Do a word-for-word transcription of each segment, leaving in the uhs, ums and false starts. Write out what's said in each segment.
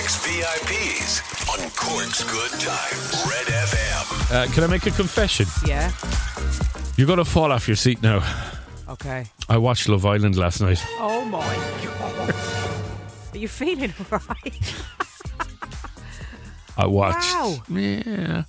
Cork's V I Ps on Cork's Good Times. Red F M. Uh, can I make a confession? Yeah. You're going to fall off your seat now. Okay. I watched Love Island last night. Oh my God. Are you feeling alright? I watched. Wow. Yeah.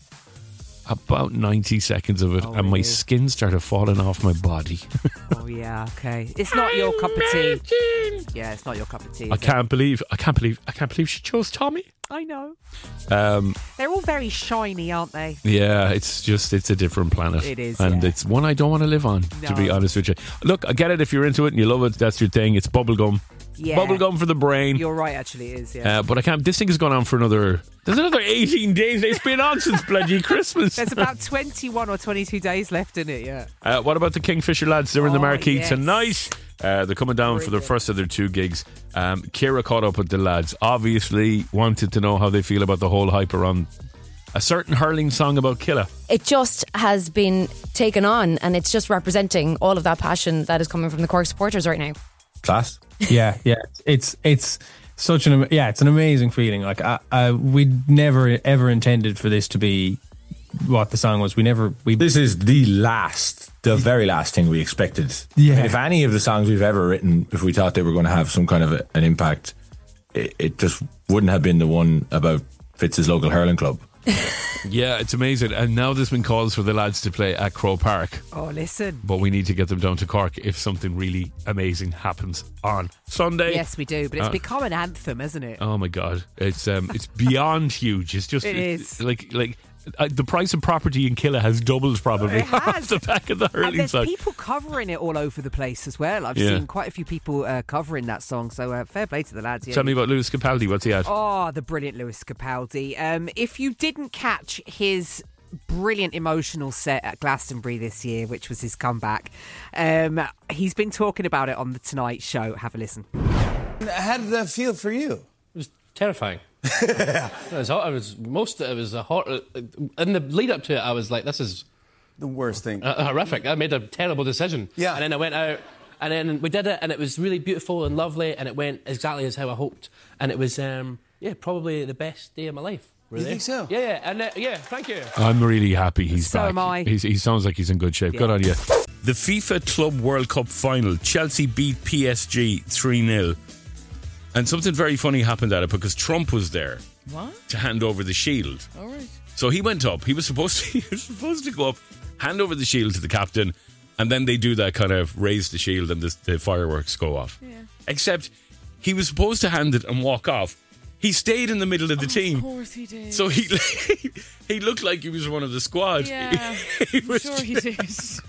About ninety seconds of it, Oh, and my really? skin started falling off my body. Oh yeah, okay. It's not your cup of tea. Yeah, it's not your cup of tea. I is it? can't believe, I can't believe, I can't believe she chose Tommy. I know. Um, They're all very shiny, aren't they? yeah, it's just, it's a different planet. It is, and yeah. it's one I don't want to live on. To be No. honest with you, look, I get it if you're into it and you love it. That's your thing. It's bubblegum. Yeah. Bubblegum for the brain. You're right, actually, it is. Yeah. Uh, but I can't. This thing has gone on for another. There's another eighteen days. It's been on since bloody Christmas. There's about twenty-one or twenty-two days left in it. Yeah. Uh, what about the Kingfisher lads? They're in the Oh, marquee yes. tonight. Uh, they're coming down for their Brilliant. first of their two gigs. Um, Ciara caught up with the lads. Obviously, wanted to know how they feel about the whole hype around a certain hurling song about Killa. It just has been taken on, and it's just representing all of that passion that is coming from the Cork supporters right now. Class. Yeah, yeah. It's it's such an yeah, it's an amazing feeling. Like I, I we never ever intended for this to be what the song was. We never we This is the last, the very last thing we expected. Yeah. I mean, if any of the songs we've ever written, if we thought they were going to have some kind of a, an impact, it, it just wouldn't have been the one about Fitz's local hurling club. Yeah, it's amazing. And now there's been calls for the lads to play at Crow Park. Oh, listen. But we need to get them down to Cork if something really amazing happens on Sunday. Yes, we do. But it's Uh, become an anthem, isn't it? Oh my God, it's um, it's beyond huge. It's just It it's is. like like uh, the price of property in Killa has doubled probably It has. off the back of the And hurling there's song. people covering it all over the place as well. I've Yeah. seen quite a few people uh, covering that song. So uh, fair play to the lads. Yeah. Tell me about Lewis Capaldi. What's he at? Oh, the brilliant Lewis Capaldi. Um, if you didn't catch his brilliant emotional set at Glastonbury this year, which was his comeback, um, he's been talking about it on The Tonight Show. Have a listen. How did that feel for you? It was terrifying. it was, I was most. It was a hot. In the lead up to it, I was like, "This is The worst thing. uh, horrific." I made a terrible decision. Yeah. And then I went out, and then we did it, and it was really beautiful and lovely, and it went exactly as how I hoped, and it was, um, yeah, probably the best day of my life. Really. You think so? Yeah, yeah, and uh, yeah. Thank you. I'm really happy he's So back. am I. He's, he sounds like he's in good shape. Yeah. Good on you. The FIFA Club World Cup final. Chelsea beat P S G three nil. And something very funny happened at it because Trump was there What? to hand over the shield. All right. So he went up. He was supposed to, he was supposed to go up, hand over the shield to the captain, and then they do that kind of raise the shield and the, the fireworks go off. Yeah. Except he was supposed to hand it and walk off. He stayed in the middle of the team. Of course he did. So he he looked like he was one of the squad. Yeah, he I'm was sure he did.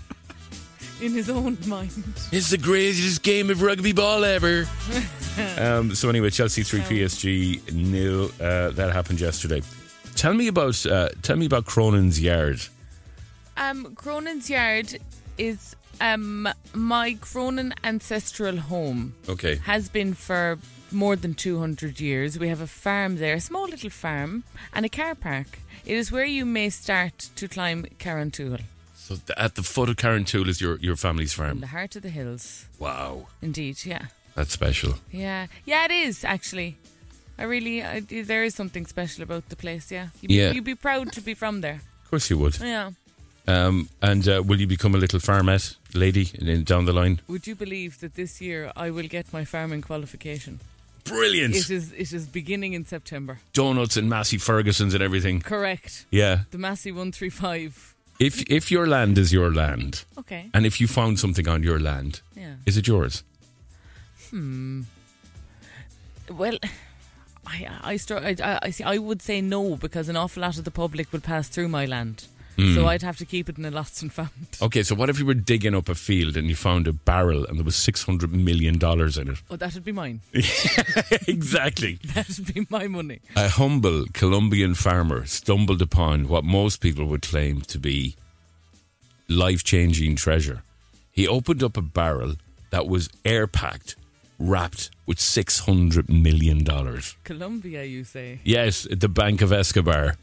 In his own mind. It's the greatest game of rugby ball ever. um, so anyway, Chelsea three, P S G nil. Uh, that happened yesterday. Tell me about uh, tell me about Cronin's Yard. Um, Cronin's Yard is um my Cronin ancestral home. Okay. Has been for more than two hundred years. We have a farm there, a small little farm, and a car park. It is where you may start to climb Carrantoul, So th- at the foot of Carrantoul is your, your family's in farm. the heart of the hills. Wow. Indeed, yeah. That's special. Yeah, yeah, it is actually. I really, I, there is something special about the place. Yeah, you'd, Yeah. be, you'd be proud to be from there. Of course you would. Yeah. Um, and uh, will you become a little farmette lady in, in, down the line? Would you believe that this year I will get my farming qualification? Brilliant. It is. It is beginning in September. Donuts and Massey Ferguson's and everything. Correct. Yeah. The Massey one three five. If if your land is your land, Okay. and if you found something on your land, Yeah. is it yours? Hmm. Well, I I, start, I I see. I would say no because an awful lot of the public will pass through my land, Mm. so I'd have to keep it in a lost and found. Okay, so what if you were digging up a field and you found a barrel and there was six hundred million dollars in it? Oh, that'd be mine. Exactly. That'd be my money. A humble Colombian farmer stumbled upon what most people would claim to be life-changing treasure. He opened up a barrel that was air-packed, wrapped with six hundred million dollars. Colombia, you say? Yes, at the Bank of Escobar.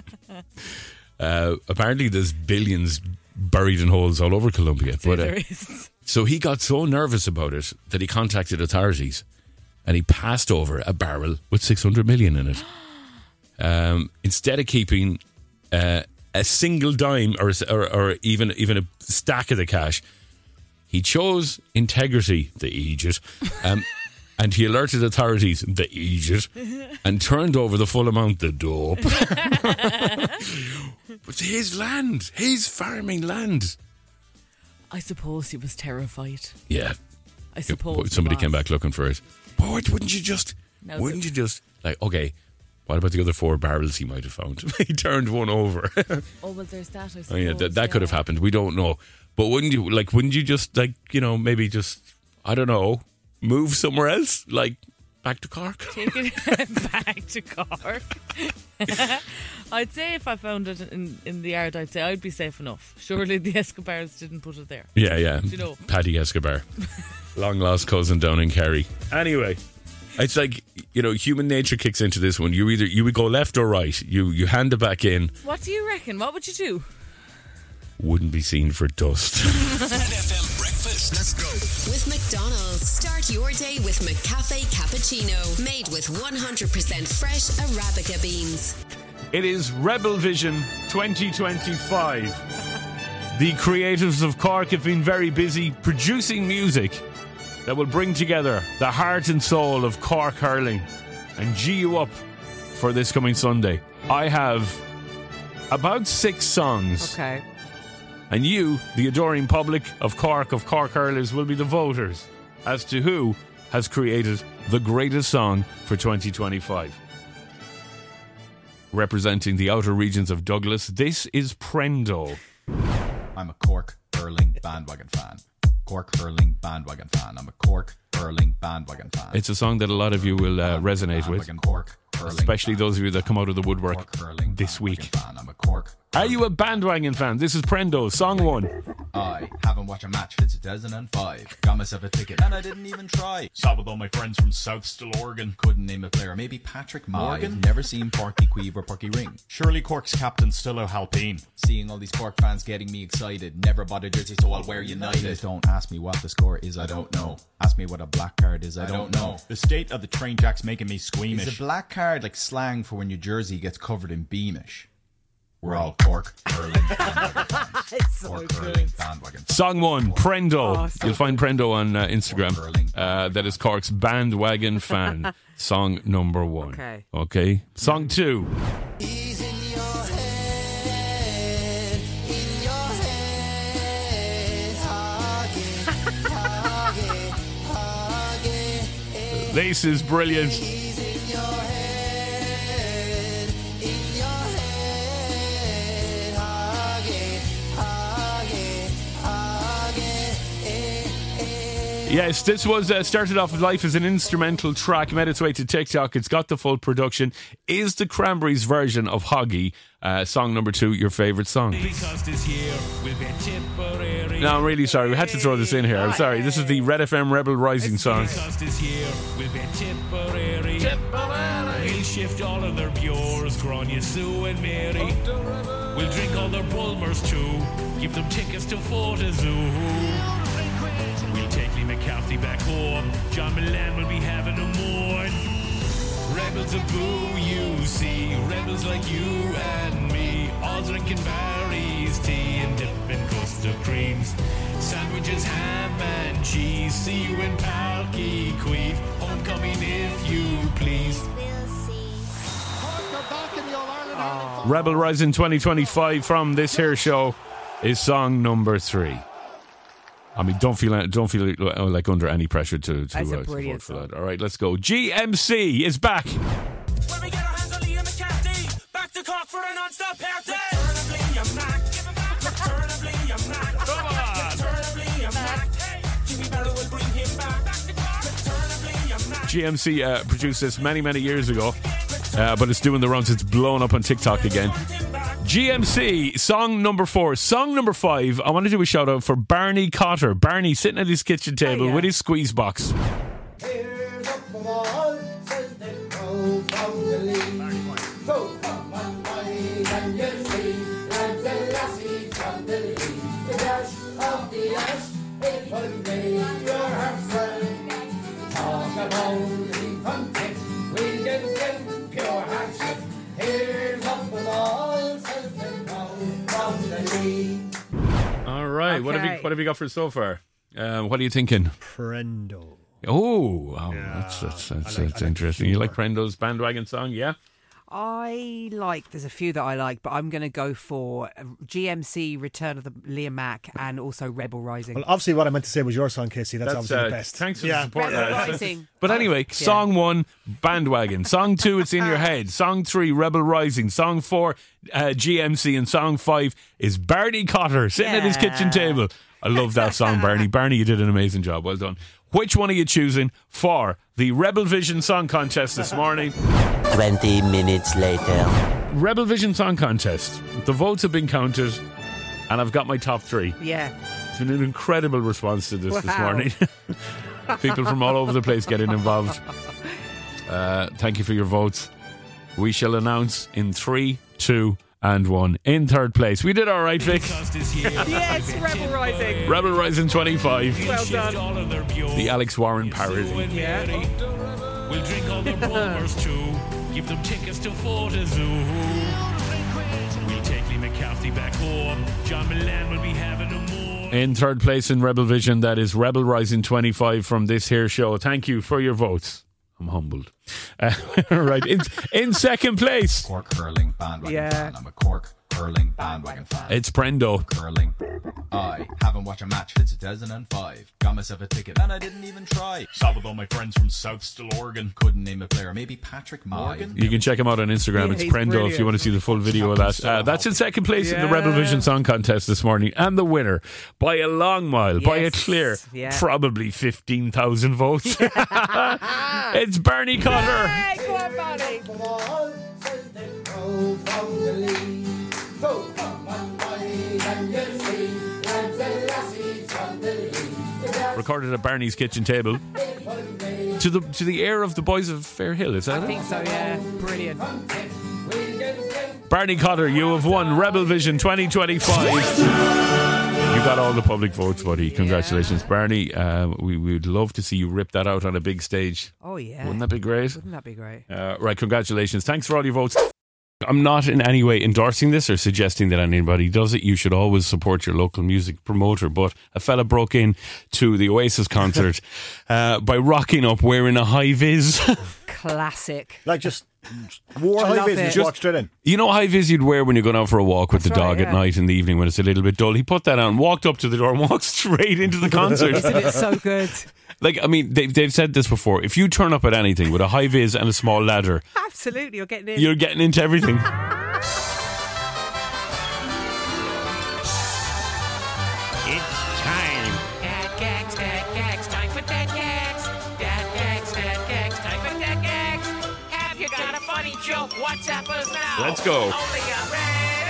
uh, apparently there's billions buried in holes all over Colombia. Say But, uh, there is. so he got so nervous about it that he contacted authorities. and he passed over a barrel with six hundred million in it. Um, instead of keeping uh, a single dime or, or, or even, even a stack of the cash, he chose integrity, the Egypt, um, and he alerted authorities, the Egypt, and turned over the full amount, the dope. But his land, his farming land. I suppose he was terrified. Yeah. I suppose somebody he came back looking for it. But wouldn't you just, No, wouldn't the- you just, like, okay, what about the other four barrels he might have found? He turned one over. Oh, well, there's that, I suppose. Oh, yeah, that, that yeah. could have happened. We don't know. But wouldn't you, like, wouldn't you just, like, you know, maybe just, I don't know, move somewhere else? Like, back to Cork? Take it back to Cork. I'd say if I found it in, in the yard, I'd say I'd be safe enough. Surely the Escobars didn't put it there. Yeah, yeah. You know. Paddy Escobar. Long lost cousin down in Kerry. Anyway, it's like, you know, human nature kicks into this one. You either, you would go left or right. You, you hand it back in. What do you reckon? What would you do? Wouldn't be seen for dust. Red F M breakfast. Let's go. With McDonald's, start your day with McCafe Cappuccino, made with one hundred percent fresh Arabica beans. It is Rebel Vision twenty twenty-five. The creatives of Cork have been very busy producing music that will bring together the heart and soul of Cork hurling and G you up for this coming Sunday. I have about six songs. Okay. And you, the adoring public of Cork, of Cork hurlers, will be the voters as to who has created the greatest song for twenty twenty-five. Representing the outer regions of Douglas, this is Prendo. I'm a Cork hurling bandwagon fan. Cork hurling bandwagon fan. I'm a Cork hurling bandwagon fan. It's a song that a lot of you will uh, resonate with, Cork hurling especially those of you that come out of the woodwork this week. fan. I'm a Cork. Are you a bandwagon fan? This is Prendo, song one. I haven't watched a match since two thousand five. Got myself a ticket and I didn't even try. Sat with all my friends from South Still Oregon. Couldn't name a player. Maybe Patrick Morgan. I've never seen Porky Queeve or Porky Ring. Surely Cork's captain still O'Halpine. Seeing all these Cork fans getting me excited. Never bought a jersey, so I'll wear United. Please don't ask me what the score is, I don't know. Ask me what a black card is, I, I don't know. know. The state of the train jack's making me squeamish. Is a black card like slang for when your jersey gets covered in Beamish? We're all Cork hurling bandwagon fans. It's so Cork good. hurling bandwagon fans. Song one, Prendo. Oh, so You'll find Prendo on uh, Instagram. Uh, that is Cork's bandwagon fan. Song number one. Okay. Okay. Song two. This is brilliant. Yes, this was uh, started off with life as an instrumental track, made its way to TikTok. It's got the full production. Is the Cranberries version of Hoggy, uh, song number two, your favourite song? No, I'm really sorry. We had to throw this in here. I'm sorry. This is the Red F M Rebel Rising song. We'll shift all of their Bures, Grania, Sue and Mary. We'll drink all their Bulmers too. Give them tickets to Forta Zoo. We'll take Lee McCarthy back home. John Milan will be having a mourn. Rebels of boo, you see. Rebels like you and me. All drinking Barry's tea and dipping custard creams. Sandwiches, ham and cheese. See you in Palky Queef. Homecoming if you please. Oh. Rebel Rising twenty twenty-five from this here show is song number three. I mean, don't feel don't feel like under any pressure to, to, That's a uh, to brilliant vote for that. All right, let's go. G M C is back. When we get our hands on Liam McCarthy, back to Cork for a non-stop party. Return of Liam Mac. Return of Liam Mac. Come on. Return of Liam Mac. Jimmy Barrow will bring him back. Return of Liam Mac. G M C uh, produced this many, many years ago, uh, but it's doing the rounds. It's blown up on TikTok again. G M C, song number four. Song number five, I want to do a shout out for Barney Cotter. Barney sitting at his kitchen table Oh, yeah. with his squeeze box. Here's up the wall, says they go from the lead. So come on, money, and you'll see, like the lassie from the lead. The dash of the ash, it will make your heart swell. Talk about the What have you What have you got for us so far? Uh, what are you thinking? Prendo. Oh, wow. that's that's, that's, like- that's I like interesting. the You like Prendo's bandwagon song? Yeah. I like, there's a few that I like, but I'm going to go for G M C, Return of the Liam Mack, and also Rebel Rising. Well, obviously, what I meant to say was your song, Casey. That's, That's, obviously uh, the best. thanks for yeah. the support. Rebel lads. Rising. But anyway, Yeah. song one, bandwagon. Song two, it's in your head. Song three, Rebel Rising. Song four, uh, G M C. And song five is Barney Cotter sitting at his kitchen table. I love that song, Barney. Barney, you did an amazing job. Well done. Which one are you choosing for the Rebel Vision Song Contest this morning? twenty minutes later. Rebel Vision Song Contest. The votes have been counted, and I've got my top three. Yeah. It's been an incredible response to this this Wow. morning. People from all over the place getting involved. Uh, thank you for your votes. We shall announce in three, two, and one. In third place, we did all right, Vic. Yes, Rebel Rising. Rebel Rising twenty-five. Well done. The Alex Warren parody. Yeah. We'll drink all their Bulmers too. Give them tickets to Fortezoo. We'll take Lee McCarthy back home. John Milan will be having a more. In third place in Rebel Vision, that is Rebel Rising twenty-five from this here show. Thank you for your votes. I'm humbled. Uh, right. In, in second place, Cork hurling bandwagon Yeah. fan. I'm a Cork hurling bandwagon fan. it's Prendo. Curling. I haven't watched a match since two thousand five. Got myself a ticket and I didn't even try. Shot with all my friends from South Still Oregon. Couldn't name a player. Maybe Patrick Morgan. You can check him out on Instagram. Yeah, it's he's Prendo brilliant. if you want to see the full video of that. Uh, that's in second place in the Rebel Vision Song Contest this morning. And the winner, by a long mile, by a Yes. clear, Yeah. probably fifteen thousand votes. It's Bernie Cotter. Hey, go on, Barney. Come on, says they go from the lead. So come on, boys, and you see, lads and lassies from the lead. Recorded at Barney's kitchen table. To the to the air of the Boys of Fair Hill, is that I it? think so, yeah. Brilliant. Barney Cotter, you have won Rebel Vision twenty twenty-five. You got all the public votes, buddy. Congratulations, Barney. Uh, we we would love to see you rip that out on a big stage. Oh, yeah. Wouldn't that be great? Wouldn't that be great? Uh, right, congratulations. Thanks for all your votes. I'm not in any way endorsing this or suggesting that anybody does it. You should always support your local music promoter. But a fella broke in to the Oasis concert uh, by rocking up wearing a high vis. Classic. Like just wore I high love vis and it. just walked straight in. You know high vis you'd wear when you're going out for a walk with That's the dog right, at yeah. night in the evening when it's a little bit dull. He put that on, walked up to the door and walked straight into the concert. Isn't it so good? Like, I mean, they've, they've said this before. If you turn up at anything with a high vis and a small ladder, Absolutely, you're getting in. you're getting into everything. It's time. Dad gags, dad gags, time for dad gags. Dad gags, dad gags, time for dad gags. Have you got a funny joke? WhatsApp us now. Let's go. Only on Red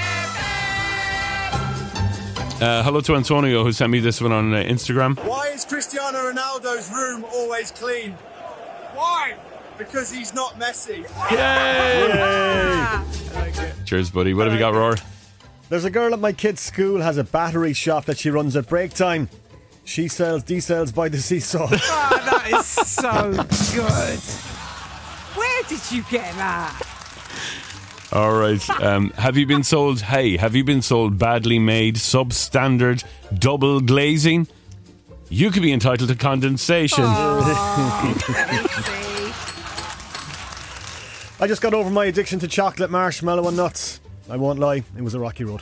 F M. Uh, hello to Antonio, who sent me this one on uh, Instagram. Why is Cristiano Ronaldo's room always clean? Why? Because he's not Messi. Cheers, buddy. What have you got, Roar? There's a girl at my kid's school has a battery shop that she runs at break time. She sells D-cells by the seesaw. Oh, that is so good. Where did you get that? All right. Um, have you been sold, hey, have you been sold badly made, substandard, double glazing? You could be entitled to condensation. I just got over my addiction to chocolate, marshmallow and nuts. I won't lie, it was a rocky road.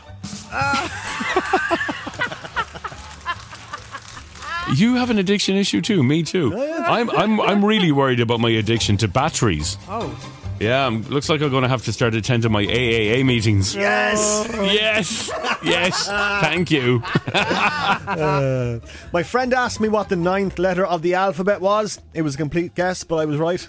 You have an addiction issue too. Me too. I'm I'm I'm really worried about my addiction to batteries. Oh. Yeah, um, looks like I'm going to have to start attending my A A A meetings. Yes! Yes! Yes! Thank you. Uh, my friend asked me what the ninth letter of the alphabet was. It was a complete guess, but I was right.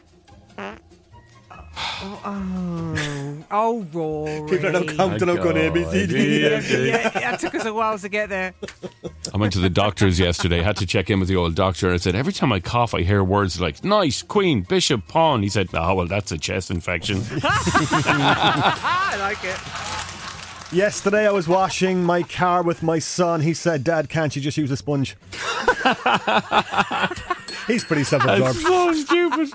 Oh, oh, oh, Rory. People are now counting out going A, B, C, D, E, Yeah, F, G. yeah, it took us a while to get there. I went to the doctor's yesterday, had to check in with the old doctor, and I said, every time I cough, I hear words like, nice, queen, bishop, pawn. He said, oh, well, that's a chest infection. I like it. Yesterday I was washing my car with my son. He said, Dad, can't you just use a sponge? He's pretty self-absorbed. That's so stupid.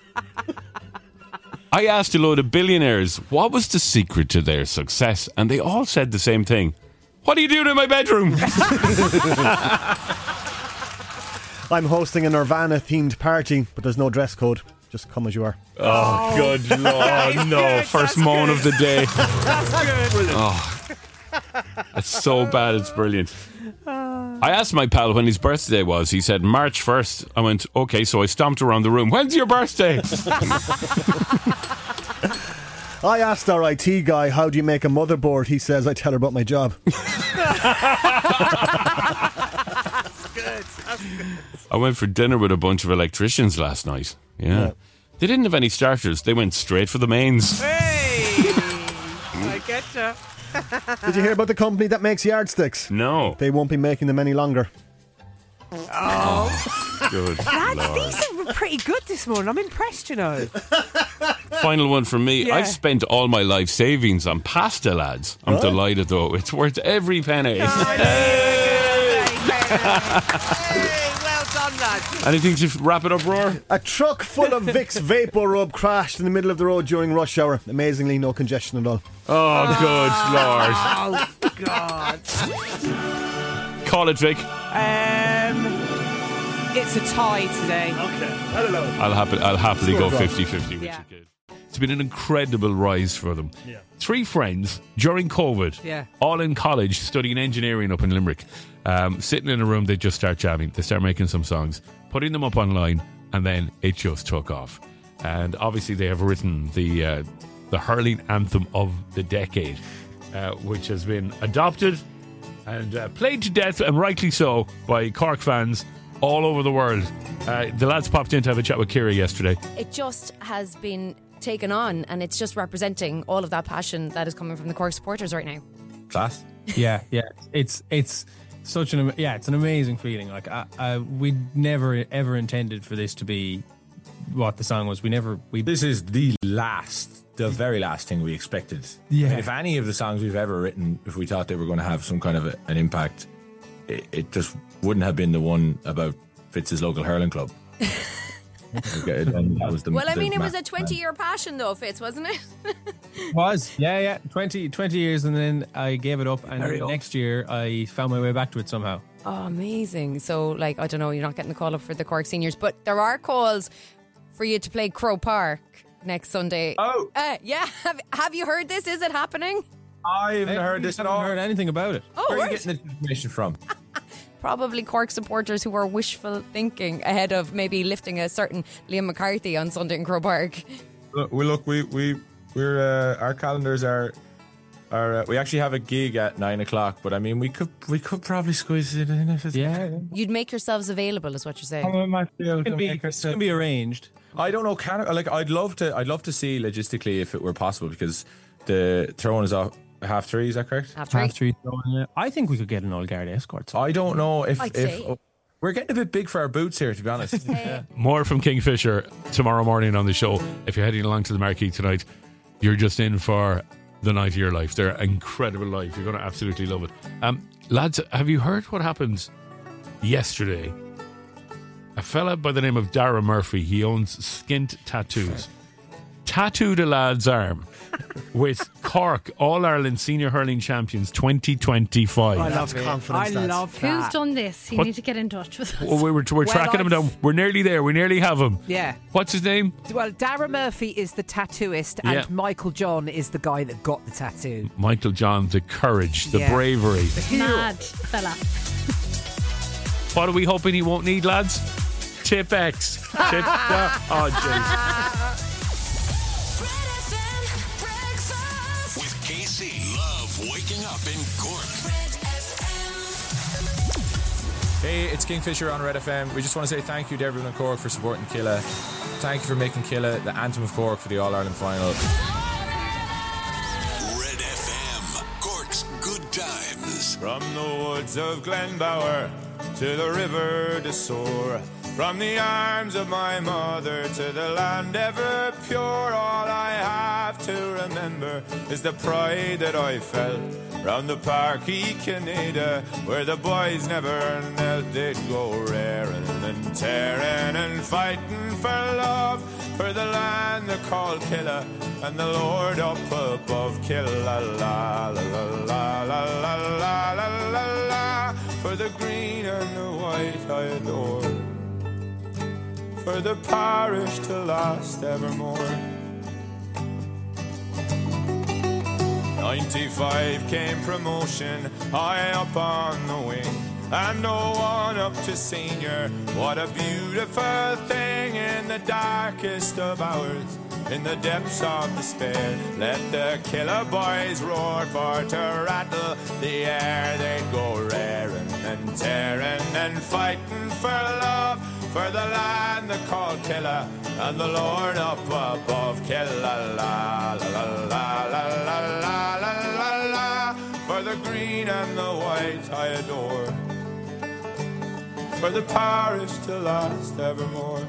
I asked a load of billionaires what was the secret to their success, and they all said the same thing. What are you doing in my bedroom? I'm hosting a Nirvana-themed party, but there's no dress code. Just come as you are. Oh, good Lord, no. good, First that's moan good. of the day. That's good. Oh, it's so bad, it's brilliant. I asked my pal when his birthday was. He said March first. I went, okay, so I stomped around the room. When's your birthday? I asked our I T guy, how do you make a motherboard? He says, I tell her about my job. I went for dinner with a bunch of electricians last night. Yeah. Yeah. They didn't have any starters. They went straight for the mains. Hey! I getcha. Did you hear about the company that makes yardsticks? No. They won't be making them any longer. Oh. Good Lads, Lord. these are pretty good this morning. I'm impressed, you know. Final one from me. Yeah. I've spent all my life savings on pasta, lads. I'm What? delighted, though. It's worth every penny. Hey, well done, lads. Anything to wrap it up, Roar? A truck full of Vicks Vapor Rub crashed in the middle of the road during rush hour. Amazingly, no congestion at all. Oh, good Lord. Oh, God. Call it, Vic. Um, it's a tie today. Okay, I don't know. I'll, happy, I'll happily Score go draw. fifty-fifty with Yeah. you, kid. It's been an incredible rise for them. Yeah. Three friends during COVID, Yeah. all in college, studying engineering up in Limerick. Um, sitting in a room, they just start jamming. They start making some songs, putting them up online, and then it just took off. And obviously, they have written the uh, the hurling anthem of the decade, uh, which has been adopted and uh, played to death, and rightly so, by Cork fans all over the world. Uh, the lads popped in to have a chat with Kira yesterday. It just has been taken on, and it's just representing all of that passion that is coming from the Cork supporters right now. Class. Yeah, yeah. It's it's such an am- yeah, it's an amazing feeling. Like I, I, we never ever intended for this to be what the song was. We never we. This is the last, the very last thing we expected. Yeah. I mean, if any of the songs we've ever written, if we thought they were going to have some kind of a, an impact, it, it just wouldn't have been the one about Fitz's local hurling club. Okay, and that was the, Well, I the mean, it was ma- a twenty-year passion, though, Fitz, wasn't it? Was yeah yeah twenty, twenty years, and then I gave it up, and Very old. next year I found my way back to it somehow. Oh, amazing. So, like, I don't know, you're not getting the call up for the Cork seniors, but there are calls for you to play Crow Park next Sunday. Oh. Uh, yeah. Have, have you heard this? Is it happening? I haven't heard this at I all. haven't heard anything about it. Oh, Where are you right. getting this information from? Probably Cork supporters who are wishful thinking ahead of maybe lifting a certain Liam McCarthy on Sunday in Crow Park. Look, we look, we we we're uh, our calendars are are uh, we actually have a gig at nine o'clock, but I mean we could we could probably squeeze it in if it's Yeah, You'd make yourselves available, is what you're saying. I might be able it to can be, make it us can be arranged. I don't know. Can like I'd love to. I'd love to see logistically if it were possible because the throwing is off half three. Is that correct? Half three. Half three. Yeah. I think we could get an all guard escort. I don't know if I'd if say. oh, we're getting a bit big for our boots here, to be honest. Hey. More from Kingfisher tomorrow morning on the show. If you're heading along to the Marquee tonight, you're just in for the night of your life. They're incredible live. You're going to absolutely love it. Um, lads, have you heard what happened yesterday? A fella by the name of Dara Murphy, he owns Skint Tattoos, tattooed a lad's arm with Cork All-Ireland Senior Hurling Champions twenty twenty-five. I love confidence. I lads. love Who's that. done this? You What- need to get in touch with us. Well, we were, we're Well, tracking him I've- down. We're nearly there. We nearly have him. Yeah. What's his name? Well, Dara Murphy is the tattooist, and Yeah. Michael John is the guy that got the tattoo. Michael John, the courage, the Yeah. bravery. Mad fella. What are we hoping he won't need, lads? Tip X. Tip. Oh, jeez. With K C. Love waking up in Cork. Hey, it's Kingfisher on Red F M. We just want to say thank you to everyone in Cork for supporting Killa. Thank you for making Killa the anthem of Cork for the All-Ireland final. Red F M. Cork's good times. From the woods of Glenbower to the river de Soar, from the arms of my mother to the land ever pure, all I have to remember is the pride that I felt round the park E Canada, where the boys never knelt. They'd go raring and tearing and fighting for love. for the land they call Killa, and the Lord up above Killa, la la la la la la la la la la, for the green and the white I adore, for the parish to last evermore. ninety-five came promotion, high up on the wing, and no one up to senior. What a beautiful thing in the darkest of hours, in the depths of despair. Let the killer boys roar, for to rattle the air they'd go raring and tearing and fighting for love, for the land they call Killa, and the Lord up above Killa, la la la la la la la la la la, for the green and the white I adore, for the parish to last evermore.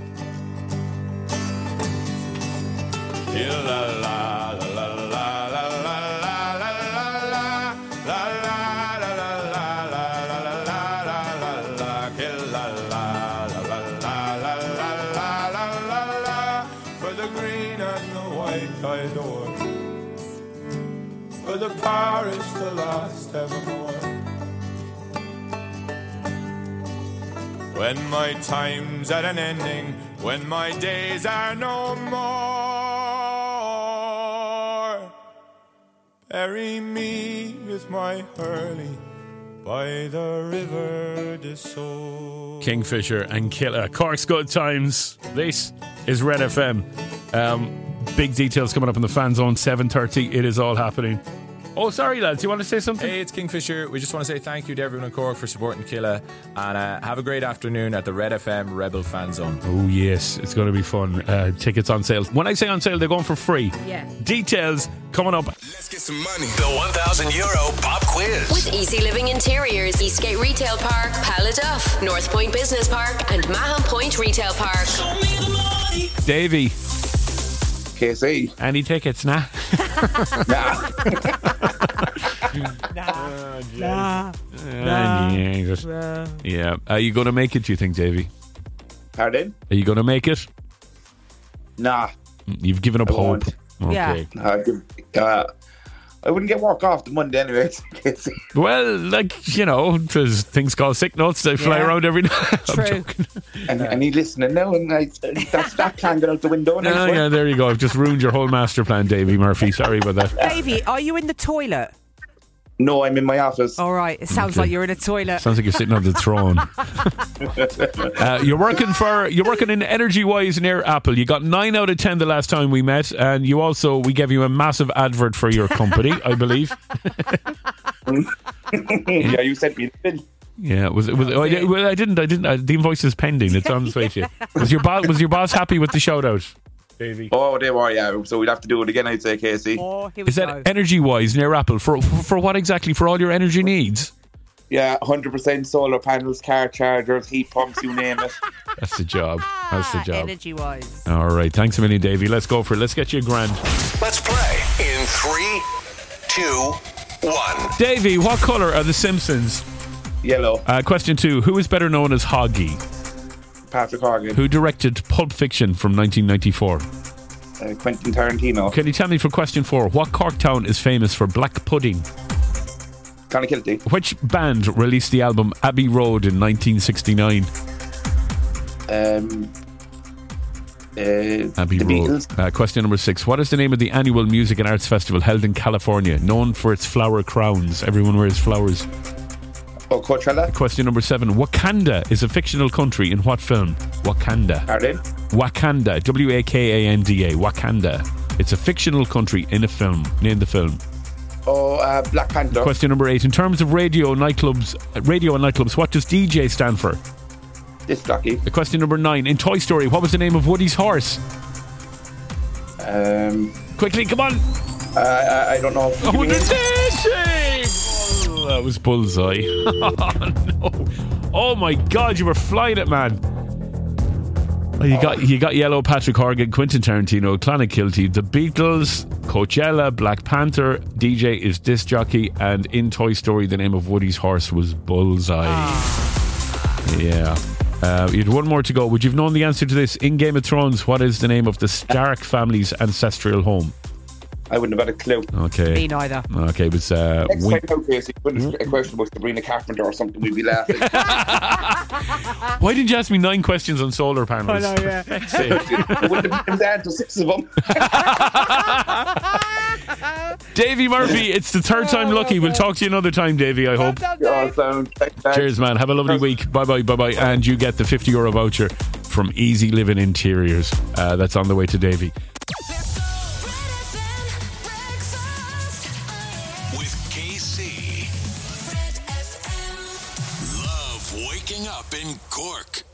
La la la la la la la la la la la la I adore, for the parish to last evermore. When my time's at an ending, when my days are no more, bury me with my Hurley by the river de Soul. Kingfisher and Killa, Cork's Good Times. This is Red F M. Um, big details coming up in the Fan Zone, seven thirty. It is all happening. Oh, sorry, lads. You want to say something? Hey, it's Kingfisher. We just want to say thank you to everyone in Cork for supporting Killa, and uh, have a great afternoon at the Red F M Rebel Fan Zone. Oh, yes. It's going to be fun. Uh, tickets on sale. When I say on sale, they're going for free. Yeah. Details coming up. Let's get some money. The one thousand euro pop quiz. With Easy Living Interiors, Eastgate Retail Park, Paladuff, North Point Business Park, and Mahon Point Retail Park. Show me the money. Davey. K C. Any tickets, nah? Nah. Nah. Nah. Uh, Jesus. Nah. Yeah. Are you going to make it, do you think, Davey? Pardon? Are you going to make it? Nah. You've given up I hope. won't. Okay. Yeah. Uh, I wouldn't get work off the Monday anyway. Well, like, you know, there's things called sick notes. They fly Yeah. around every night. True. and, and he's listening now, and I, that's that plan got out the window. No, now, yeah, there you go. I've just ruined your whole master plan, Davey Murphy. Sorry about that. Davey, are you in the toilet? No, I'm in my office. All right. It sounds Okay. like you're in a toilet. Sounds like you're sitting on the throne. Uh, you're working for you're working in Energy Wise near Apple. You got nine out of ten the last time we met, and you also we gave you a massive advert for your company, I believe. Yeah, you sent me the bill. Yeah, was it? Was it oh, I, did- well, I didn't. I didn't. I, the invoice is pending. It's on its way to you. Was your boss? Was your boss happy with the shout out? Oh, they were, yeah. So we'd have to do it again, I'd say, Casey. Oh, Is that Energy Wise near Apple for for what exactly? For all your energy needs? Yeah, one hundred percent solar panels, car chargers, heat pumps, you name it. That's the job. That's the job. Energy wise. All right. Thanks a million, Davey. Let's go for it. Let's get you a grand. Let's play in three, two, one. Davey, what colour are the Simpsons? Yellow. Uh, question two. Who is better known as Hoggy? Patrick Horgan. Who directed Pulp Fiction from nineteen ninety-four? Uh, Quentin Tarantino. Can you tell me for question four, what Cork town is famous for black pudding? Clonakilty. Which band released the album Abbey Road in nineteen sixty-nine? Um, uh, Abbey the Road. Beatles. Uh, question number six. What is the name of the annual music and arts festival held in California, known for its flower crowns? Everyone wears flowers. Oh, Coachella. Question number seven. Wakanda is a fictional country in what film? Wakanda. Pardon? Wakanda. W A K A N D A. Wakanda. It's a fictional country in a film. Name the film. Oh, uh, Black Panther. Question number eight. In terms of radio nightclubs, uh, radio and nightclubs, what does D J stand for? Disc jockey. Uh, Question number nine. In Toy Story, what was the name of Woody's horse? Um, Quickly, come on. Uh, I, I don't know. Oh, the dancing! Oh, that was bullseye. Oh, no. Oh, my God, you were flying it, man. Oh, you got you got Yellow, Patrick Horgan, Quentin Tarantino, Clonakilty, The Beatles, Coachella, Black Panther, D J is Disc Jockey, and in Toy Story, the name of Woody's horse was Bullseye. Yeah. Uh, you had one more to go. Would you have known the answer to this? In Game of Thrones, what is the name of the Stark family's ancestral home? I wouldn't have had a clue. Okay. Me neither. Okay, it was... Uh, Next Win- time out, Casey, wouldn't a question about Sabrina Carpenter or something, we'd be laughing. Why didn't you ask me nine questions on solar panels? I know, yeah. I wouldn't have been down to six of them. Davy Murphy, it's the third time lucky. We'll talk to you another time, Davy, I hope. Cheers, man. Have a lovely week. Bye-bye, bye-bye. And you get the fifty euro voucher from Easy Living Interiors. Uh, that's on the way to Davy. With K C. Love waking up in Cork.